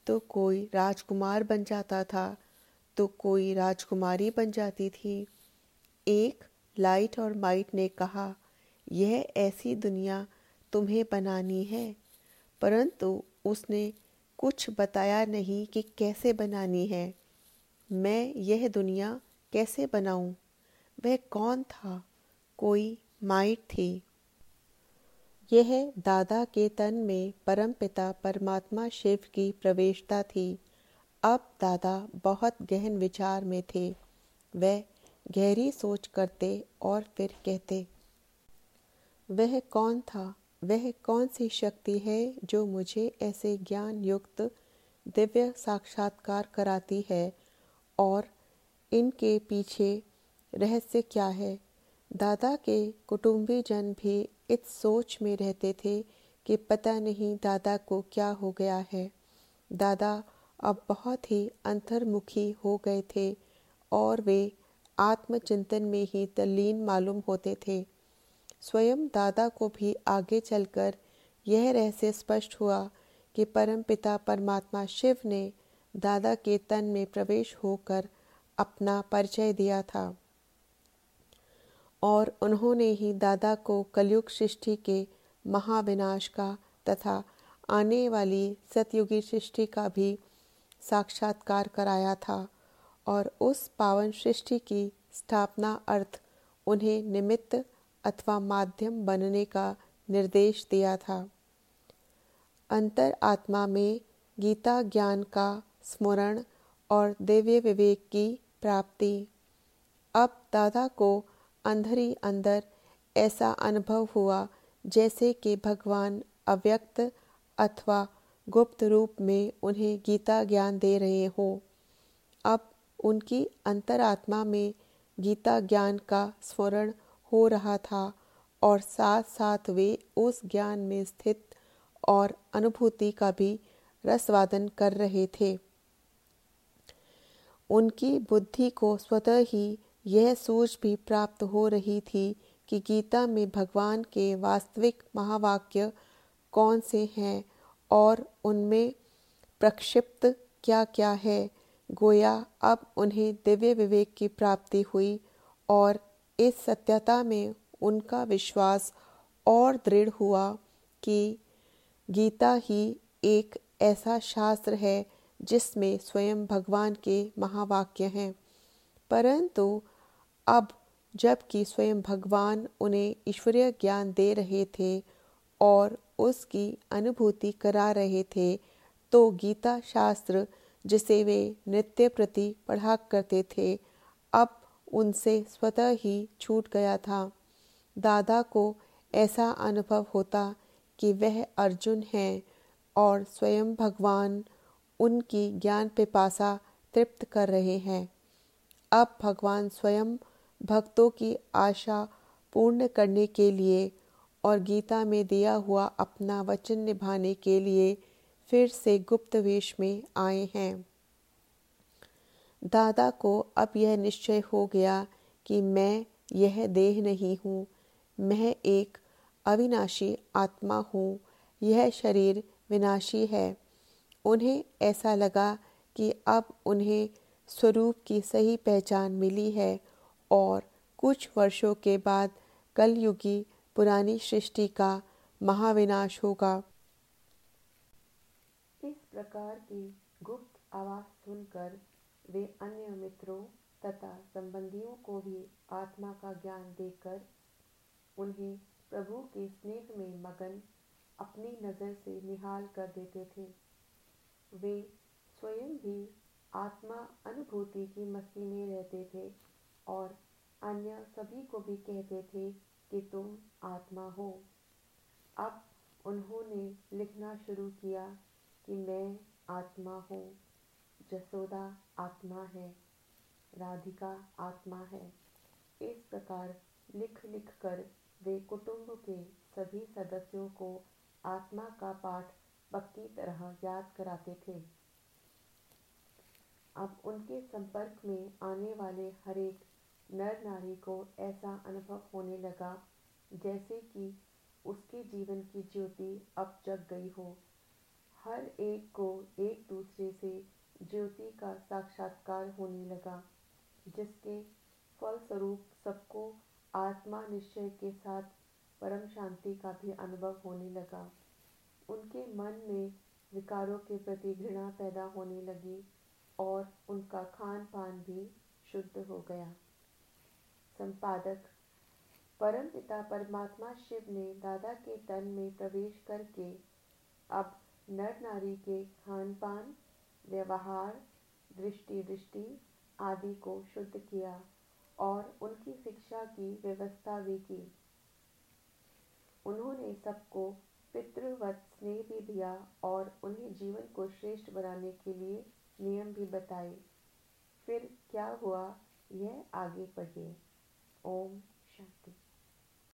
तो कोई राजकुमार बन जाता था तो कोई राजकुमारी बन जाती थी। एक लाइट और माइट ने कहा, यह ऐसी दुनिया तुम्हें बनानी है, परंतु उसने कुछ बताया नहीं कि कैसे बनानी है। मैं यह दुनिया कैसे बनाऊं? वह कौन था? कोई माइट थी। यह दादा के तन में परमपिता परमात्मा शिव की प्रवेशता थी। अब दादा बहुत गहन विचार में थे। वह गहरी सोच करते और फिर कहते, वह कौन था? वह कौन सी शक्ति है जो मुझे ऐसे ज्ञान युक्त दिव्य साक्षात्कार कराती है, और इनके पीछे रहस्य क्या है? दादा के कुटुंबीजन भी इस सोच में रहते थे कि पता नहीं दादा को क्या हो गया है। दादा अब बहुत ही अंतर्मुखी हो गए थे और वे आत्मचिंतन में ही तल्लीन मालूम होते थे। स्वयं दादा को भी आगे चलकर यह रहस्य स्पष्ट हुआ कि परमपिता परमात्मा शिव ने दादा के तन में प्रवेश होकर अपना परिचय दिया था, और उन्होंने ही दादा को कलयुग सृष्टि के महाविनाश का तथा आने वाली सतयुगी सृष्टि का भी साक्षात्कार कराया था, और उस पावन सृष्टि की स्थापना अर्थ उन्हें निमित्त अथवा माध्यम बनने का निर्देश दिया था। अंतर आत्मा में गीता ज्ञान का स्मरण और दिव्य विवेक की प्राप्ति। अब दादा को अंदर ही अंदर ऐसा अनुभव हुआ जैसे कि भगवान अव्यक्त अथवा गुप्त रूप में उन्हें गीता ज्ञान दे रहे हो। अब उनकी अंतरात्मा में गीता ज्ञान का स्मरण हो रहा था और साथ साथ वे उस ज्ञान में स्थित और अनुभूति का भी रसवादन कर रहे थे। उनकी बुद्धि को स्वतः ही यह सूझ भी प्राप्त हो रही थी कि गीता में भगवान के वास्तविक महावाक्य कौन से हैं और उनमें प्रक्षिप्त क्या क्या है। गोया अब उन्हें दिव्य विवेक की प्राप्ति हुई और इस सत्यता में उनका विश्वास और दृढ़ हुआ कि गीता ही एक ऐसा शास्त्र है जिसमें स्वयं भगवान के महावाक्य हैं। परंतु अब जबकि स्वयं भगवान उन्हें ईश्वरीय ज्ञान दे रहे थे और उसकी अनुभूति करा रहे थे, तो गीता शास्त्र जिसे वे नित्य प्रति पढ़ा करते थे अब उनसे स्वतः ही छूट गया था। दादा को ऐसा अनुभव होता कि वह अर्जुन हैं और स्वयं भगवान उनकी ज्ञान पिपासा तृप्त कर रहे हैं। अब भगवान स्वयं भक्तों की आशा पूर्ण करने के लिए और गीता में दिया हुआ अपना वचन निभाने के लिए फिर से गुप्त वेश में आए हैं। दादा को अब यह निश्चय हो गया कि मैं यह देह नहीं हूँ, मैं एक अविनाशी आत्मा हूँ, यह शरीर विनाशी है। उन्हें ऐसा लगा कि अब उन्हें स्वरूप की सही पहचान मिली है और कुछ वर्षों के बाद कलयुगी पुरानी सृष्टि का महाविनाश होगा। इस प्रकार की गुप्त आवाज सुनकर वे अन्य मित्रों तथा संबंधियों को भी आत्मा का ज्ञान देकर उन्हें प्रभु के स्नेह में मगन अपनी नज़र से निहाल कर देते थे। वे स्वयं भी आत्मा अनुभूति की मस्ती में रहते थे और अन्य सभी को भी कहते थे कि तुम आत्मा हो। अब उन्होंने लिखना शुरू किया कि मैं आत्मा हूँ, जसोदा आत्मा है, राधिका आत्मा है। इस प्रकार लिख लिख कर वे कुटुंब के सभी सदस्यों को आत्मा का पाठ पक्की तरह याद कराते थे। अब उनके संपर्क में आने वाले हरेक नर नारी को ऐसा अनुभव होने लगा जैसे कि उसके जीवन की ज्योति अब जग गई हो। हर एक को एक दूसरे से ज्योति का साक्षात्कार होने लगा, जिसके फलस्वरूप सबको आत्मा निश्चय के साथ परम शांति का भी अनुभव होने लगा। उनके मन में विकारों के प्रति घृणा पैदा होने लगी और उनका खान पान भी शुद्ध हो गया। संपादक। परमपिता परमात्मा शिव ने दादा के तन में प्रवेश करके अब नर नारी के खान पान, व्यवहार, दृष्टि दृष्टि आदि को शुद्ध किया और उनकी शिक्षा की व्यवस्था भी की। उन्होंने सबको पितृवत स्नेह भी दिया और उन्हें जीवन को श्रेष्ठ बनाने के लिए नियम भी बताए। फिर क्या हुआ, यह आगे पढ़िए। ओम शांति।